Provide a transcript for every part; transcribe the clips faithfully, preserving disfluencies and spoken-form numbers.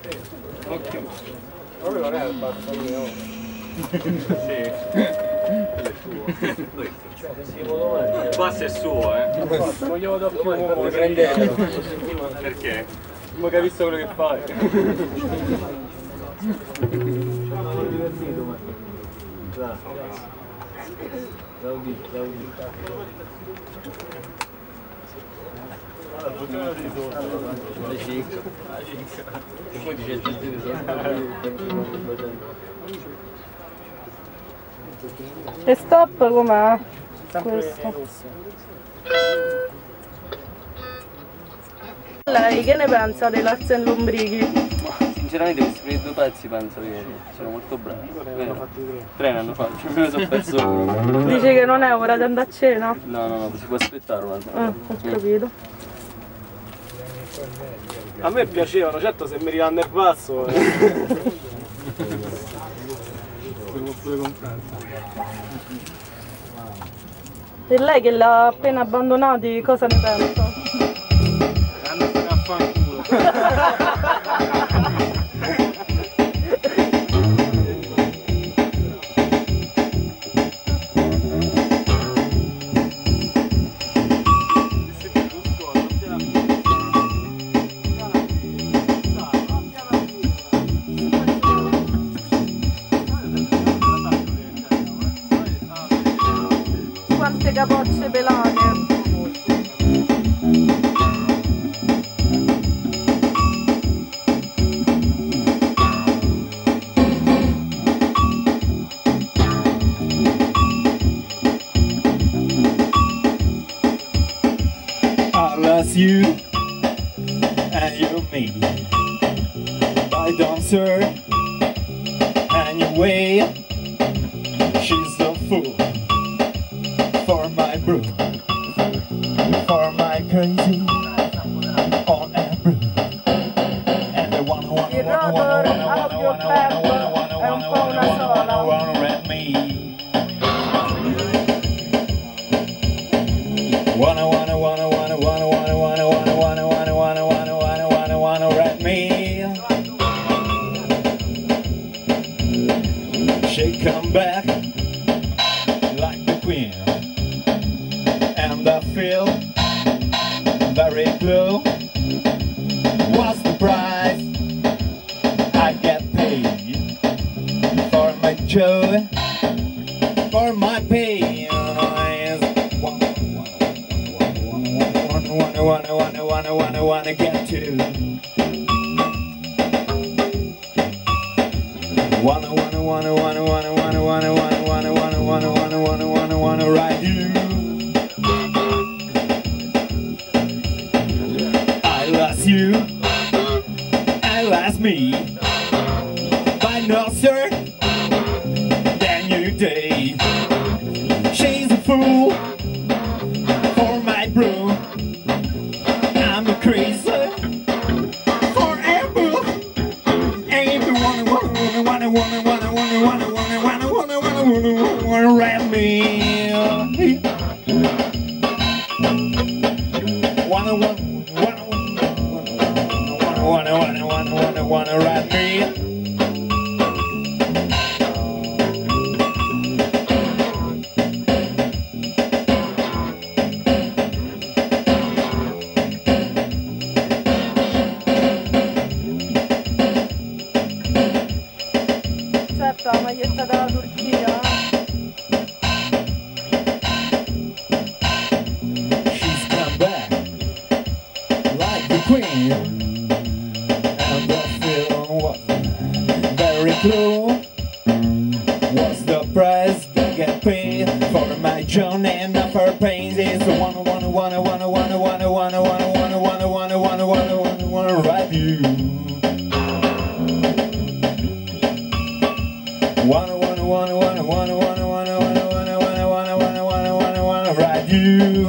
Occhio. Proprio non è il basso mio. Sì. Il basso è suo, eh. Non glielo do più, mo prendetelo. Perché? Ma che hai visto quello che fai? Laudi, Laudi. La cicca. La cicca. E poi dice il gestire E stop com'è? Questo. Lei che ne pensa dei Larsen Lombrichi? Sinceramente questi primi due pezzi penso che sono molto bravi. Vero? Tre ne hanno fatti, me ne sono perso uno. Dice che non è ora di andare a cena? No, no, no, si può aspettare un attimo. Ah, ho capito. A me piacevano, certo se mi ridanno il basso. E lei che l'ha appena abbandonati, cosa ne pensa? Andatene a fanculo. Quante capocce pelate! I lost you and you me. I don't serve anyway. She's a fool for my brew, for my crazy on a brew. And the one who wanna Il wanna rotor wanna wanna audio wanna club wanna wanna è un wanna po' una wanna wanna sola. wanna rap me. Wanna wanna wanna wanna wanna wanna wanna wanna wanna wanna wanna wanna wanna wanna wanna rap me. She come back like the queen, and I feel very blue. What's the price I get paid for my joy, for my pain? Wanna, wanna, wanna, wanna, wanna, wanna get to. Wanna, wanna, wanna, wanna, wanna, wanna, wanna, wanna, wanna, wanna, wanna, wanna, wanna, wanna, wanna ride you. I lost you, I lost me, but no sir, then you day. She's a fool for my brew. I'm a crazy forever. Ain't the one who wanna wanna wanna wanna wanna wanna wanna wanna wanna wanna wanna wanna rap me. Wanna wanna wanna wanna wanna wanna wanna wanna wanna rap me. Certo, la maglietta della Turchia. She's come back like the queen, and the film was very cool. What's the price to get paid for my journey and not for pains? It's the one wanna wanna wanna wanna wanna wanna wanna wanna wanna wanna wanna wanna wanna wanna ride you. Wanna wanna wanna wanna wanna wanna wanna wanna wanna wanna wanna wanna wanna wanna wanna ride you.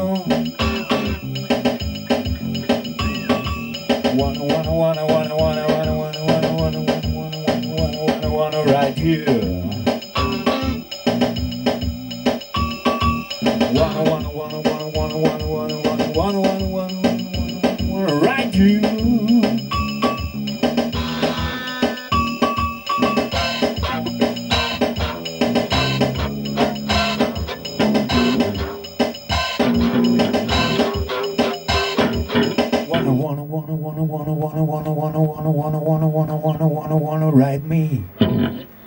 Wanna wanna wanna wanna wanna wanna wanna wanna wanna wanna wanna wanna wanna wanna ride you. Wanna wanna wanna wanna wanna wanna wanna wanna wanna wanna wanna wanna wanna ride you. wanna, wanna, wanna, wanna, wanna, wanna, wanna, wanna, wanna, wanna, wanna, wanna, wanna, wanna ride me.